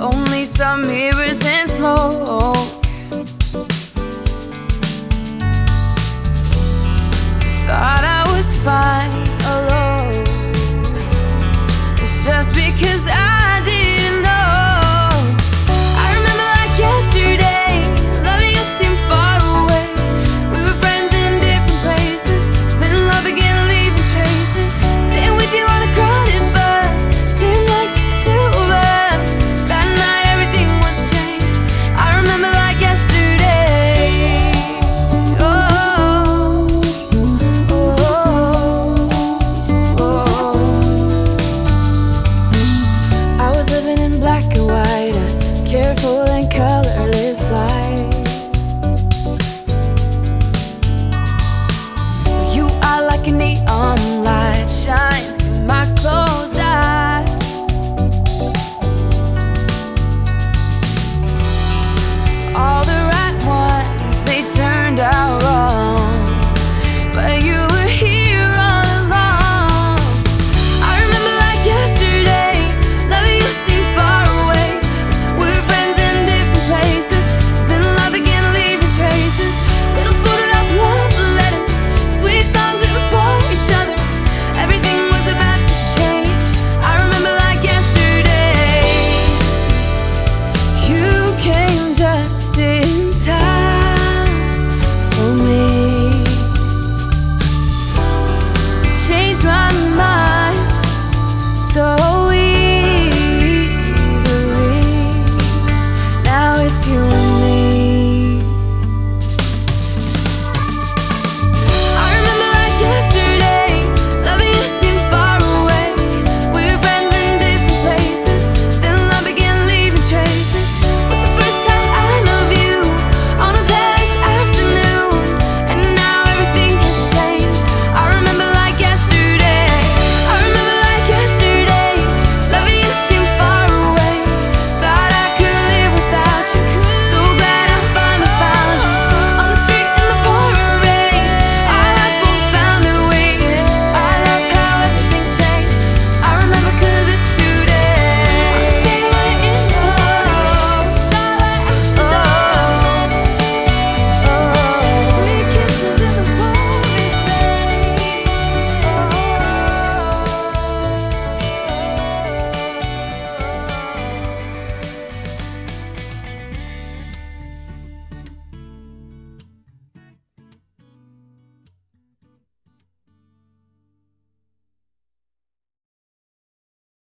only saw mirrors and smoke. Thought I was fine alone. It's just because I didn't know. I remember like yesterday, loving you seemed far away. We were friends in different places, then love began leaving traces. Sitting with you on a crowded bus, seemed like just the two of us. That night everything was changed. I remember like yesterday. I was living in black and white, a careful